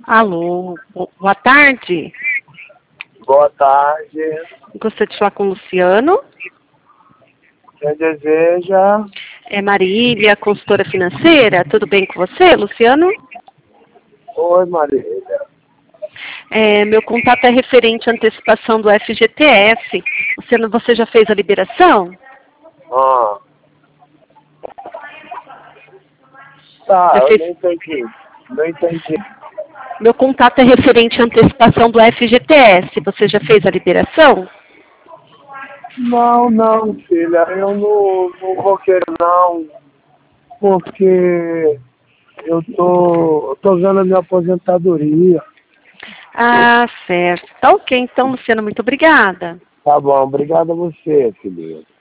Alô, boa tarde. Boa tarde. Gostaria de falar com o Luciano. Quem deseja? É Marília, consultora financeira. Tudo bem com você, Luciano? Oi, Marília. Meu contato é referente à antecipação do FGTS. Você já fez a liberação? Tá, Já eu fez... não entendi. Não entendi. Meu contato é referente à antecipação do FGTS. Você já fez a liberação? Não, filha, eu não vou querer não, porque eu tô vendo a minha aposentadoria. Ah, certo. Tá ok, então, Luciano, muito obrigada. Tá bom, obrigado a você, filhinha.